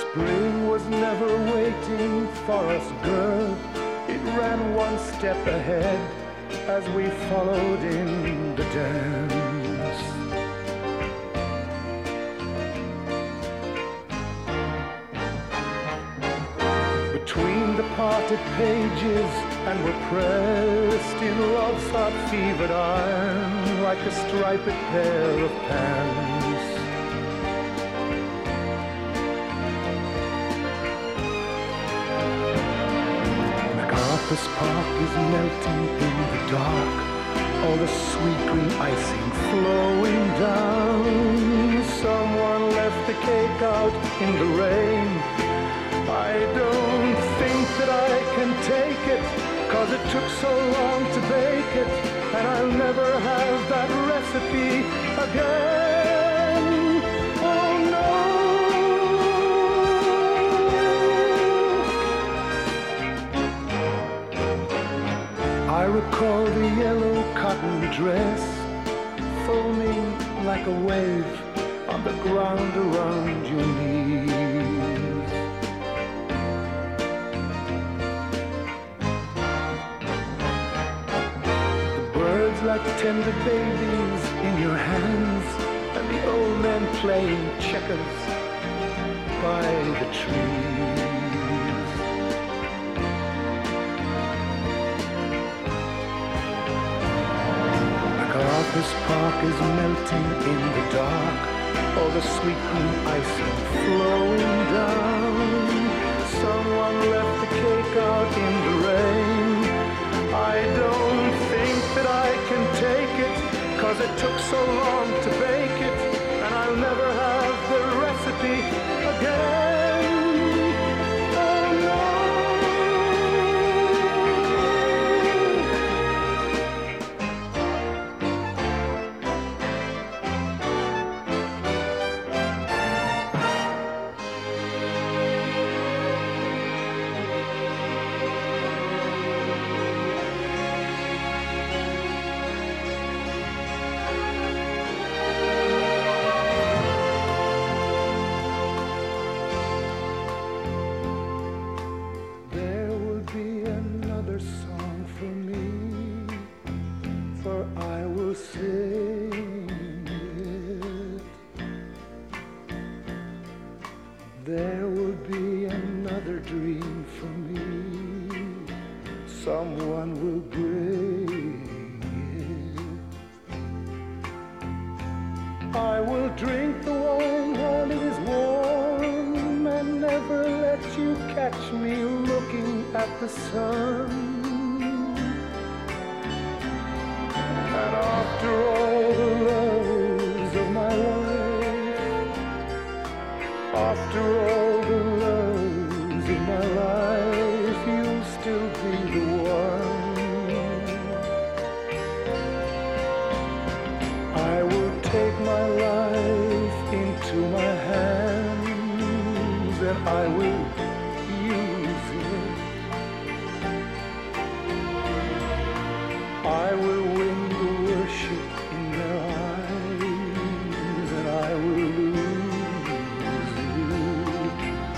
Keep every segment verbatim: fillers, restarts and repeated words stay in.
Spring was never waiting for us, girl. It ran one step ahead as we followed in the dance. Between the parted pages and were pressed in love's hot fevered iron like a striped pair of pants. MacArthur's Park is melting in the dark, all the sweet green icing flowing down. Someone left the cake out in the rain. I don't think that I can take it, 'cause it took so long to bake it, and I'll never have that recipe again. Oh no. I recall the yellow cotton dress foaming like a wave on the ground around your knees. The birds like tender babies in your hands, and the old men playing checkers by the trees. MacArthur's Park is melting in the dark, all the sweet green icing flowing down. Someone left the cake out in the rain. I don't think that I can take it, 'cause it took so long to bake it, and I'll never have the recipe again. Oh no. There will be another dream for me. Someone will bring it. I will drink the wine while it is warm, and never let you catch me looking at the sun. And after all the loves of my life, after all the loves of my life, you'll still be the one. I will take my life into my hands, and I will use it. I will win the worship in their eyes, and I will lose it.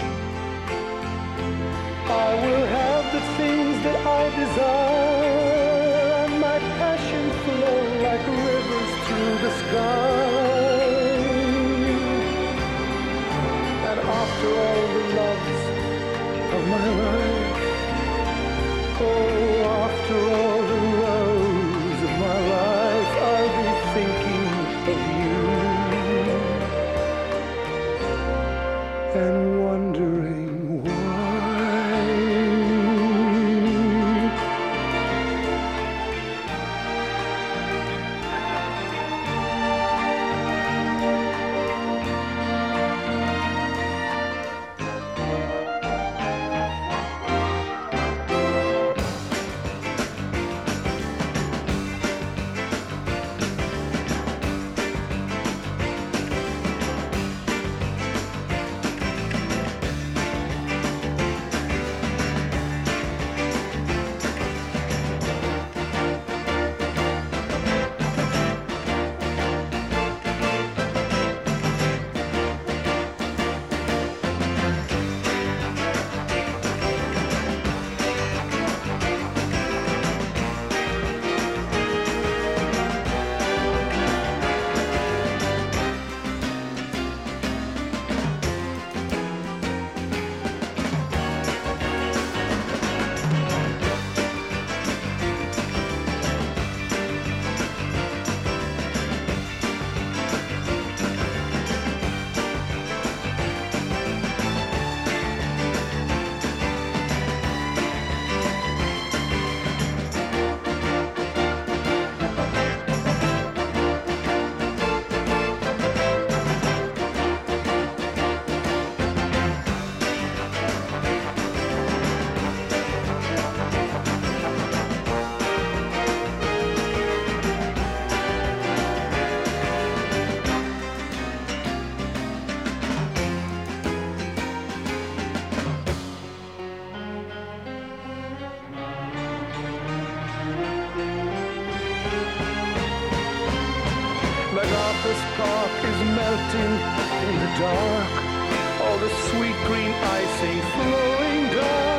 I will have the things that I desire, and my passion flow like rivers through the sky. And after all the loves of my life, oh, after all the loves of my life, I'll be thinking of you and wondering why Park is melting in the dark. All the sweet green icing flowing down.